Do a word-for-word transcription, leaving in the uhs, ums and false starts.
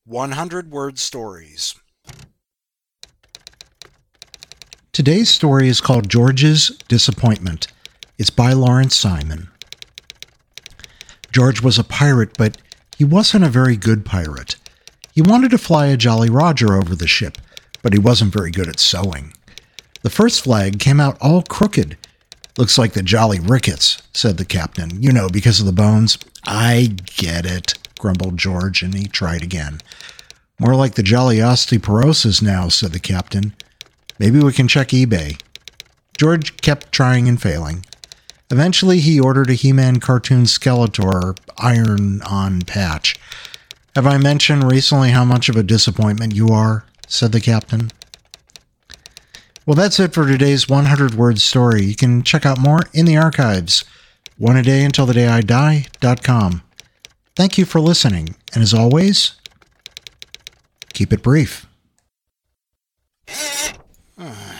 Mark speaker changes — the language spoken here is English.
Speaker 1: one hundred word stories.
Speaker 2: Today's story is called George's Disappointment. It's by Lawrence Simon. George was a pirate, but he wasn't a very good pirate. He wanted to fly a Jolly Roger over the ship, but he wasn't very good at sewing. The first flag came out all crooked. "Looks like the Jolly Ricketts," said the captain. "You know, because of the bones." "I get it," grumbled George, and he tried again. "More like the Jolly Osteoporosis now," said the captain. "Maybe we can check eBay." George kept trying and failing. Eventually, he ordered a He-Man cartoon Skeletor iron-on patch. "Have I mentioned recently how much of a disappointment you are?" said the captain. Well, that's it for today's one hundred word story. You can check out more in the archives. one a day until the day I die dot com. Thank you for listening, and as always, keep it brief.